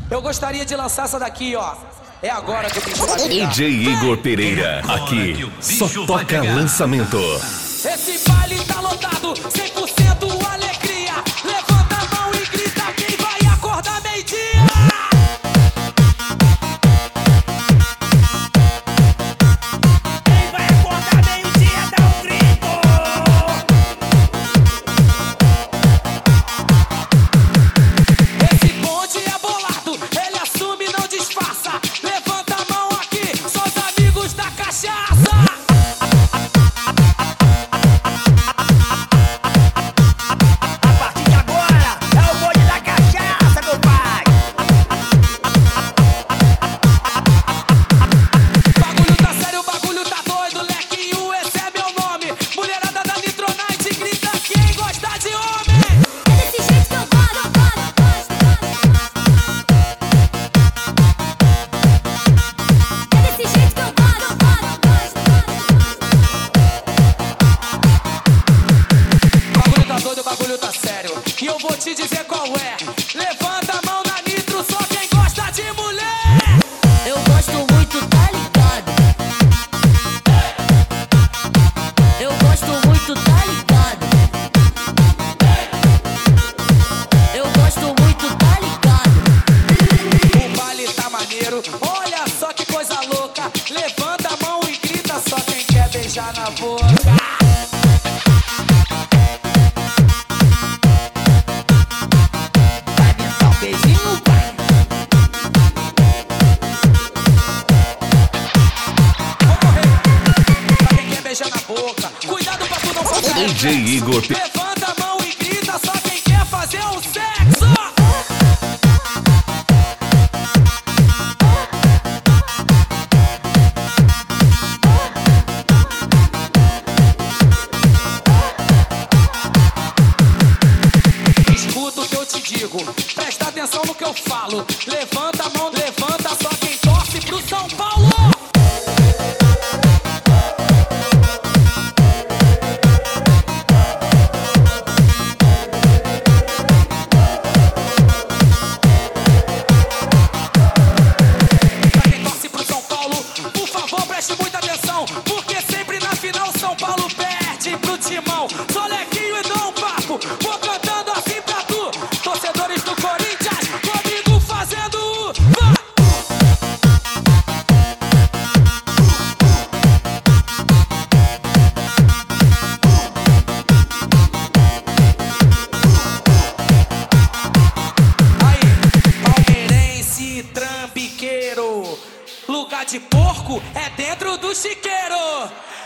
Eu gostaria de lançar essa daqui, ó. É agora que o bicho vai pegar. DJ Igor Pereira, aqui só toca lançamento. Esse baile tá lotado, 100% alegria. Levanta a mão e grita quem vai acordar meio-dia. Quem vai acordar meio-dia dá um grito. Esse bonde é bolado, ele assume e não disfarça. Levanta a mão aqui, só os amigos da cachaça. A partir de agora é o bonde da cachaça, meu pai. Bagulho tá sério, bagulho tá doido. Lequinho, esse é meu nome. Mulherada da Nitronite grita quem gosta de homem. É desse jeito que eu gosto. É desse jeito que eu gosto. Bagulho tá doido, bagulho tá sério. E eu vou te dizer qual é. Levanta a mão na nitro, só quem gosta de mulher. Eu gosto muito, tá ligado? Eu gosto muito, tá ligado? Eu gosto muito, tá ligado? O baile tá maneiro, olha só que coisa louca. Levanta a mão e grita só quem quer beijar na boca. Vai me dar um beijinho, pai. Vou correr pra quem quer beijar na boca. Cuidado pra tu não fazer DJ Igor Pereira. Levanta a mão e grita só quem quer fazer o sexo. Escuta o que eu te digo, presta atenção no que eu falo. Levanta a mão, levanta só quem torce pro São Paulo. Pra quem torce pro São Paulo, por favor preste muita atenção, porque sempre na final São Paulo perde pro Timão. Só Lequinho e dá um papo, vou cantando assim pra tu. Torcedores do Corinthians, comigo fazendo o vá. Aí, palmeirense trambiqueiro, lugar de porco é dentro do chiqueiro.